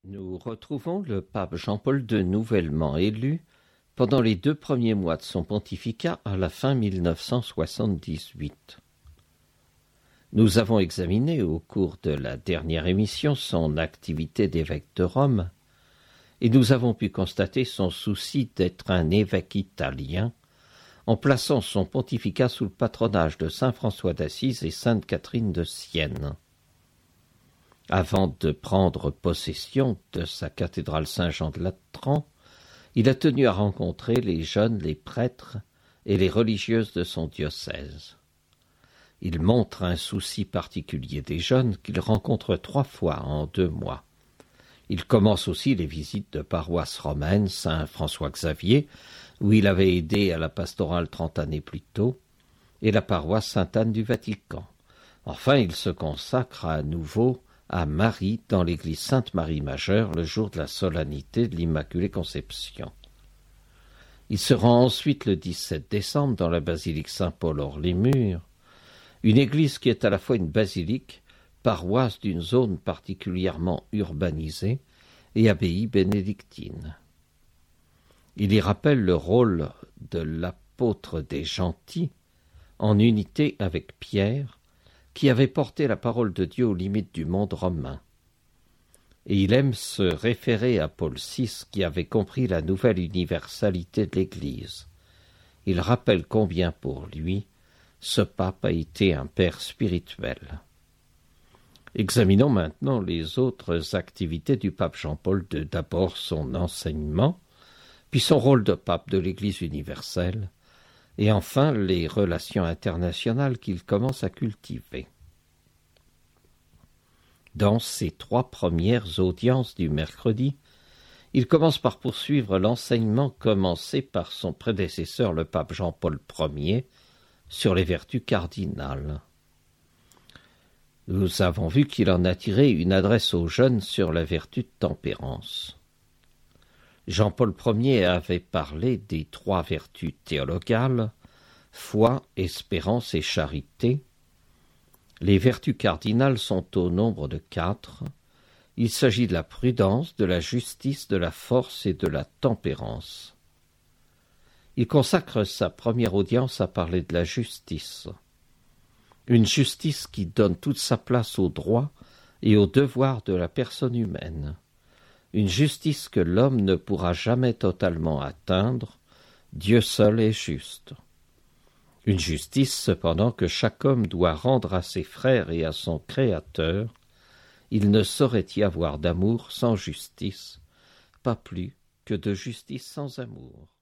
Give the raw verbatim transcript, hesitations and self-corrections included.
Nous retrouvons le pape Jean-Paul deux nouvellement élu pendant les deux premiers mois de son pontificat à la fin mille neuf cent soixante-dix-huit. Nous avons examiné au cours de la dernière émission son activité d'évêque de Rome et nous avons pu constater son souci d'être un évêque italien en plaçant son pontificat sous le patronage de saint François d'Assise et sainte Catherine de Sienne. Avant de prendre possession de sa cathédrale Saint-Jean de Latran, il a tenu à rencontrer les jeunes, les prêtres et les religieuses de son diocèse. Il montre un souci particulier des jeunes qu'il rencontre trois fois en deux mois. Il commence aussi les visites de paroisses romaines, Saint-François-Xavier, où il avait aidé à la pastorale trente années plus tôt, et la paroisse Sainte-Anne du Vatican. Enfin, il se consacre à nouveau à Marie dans l'église Sainte-Marie-Majeure le jour de la solennité de l'Immaculée Conception. Il se rend ensuite le dix-sept décembre dans la basilique Saint-Paul hors les murs, une église qui est à la fois une basilique, paroisse d'une zone particulièrement urbanisée et abbaye bénédictine. Il y rappelle le rôle de l'apôtre des gentils en unité avec Pierre, qui avait porté la parole de Dieu aux limites du monde romain. Et il aime se référer à Paul six, qui avait compris la nouvelle universalité de l'Église. Il rappelle combien pour lui, ce pape a été un père spirituel. Examinons maintenant les autres activités du pape Jean-Paul deux. D'abord son enseignement, puis son rôle de pape de l'Église universelle, et enfin les relations internationales qu'il commence à cultiver. Dans ses trois premières audiences du mercredi, il commence par poursuivre l'enseignement commencé par son prédécesseur le pape Jean-Paul Ier sur les vertus cardinales. Nous avons vu qu'il en a tiré une adresse aux jeunes sur la vertu de tempérance. Jean-Paul Ier avait parlé des trois vertus théologales, foi, espérance et charité. Les vertus cardinales sont au nombre de quatre. Il s'agit de la prudence, de la justice, de la force et de la tempérance. Il consacre sa première audience à parler de la justice. Une justice qui donne toute sa place aux droits et aux devoirs de la personne humaine. Une justice que l'homme ne pourra jamais totalement atteindre, Dieu seul est juste. Une justice cependant que chaque homme doit rendre à ses frères et à son Créateur. Il ne saurait y avoir d'amour sans justice, pas plus que de justice sans amour.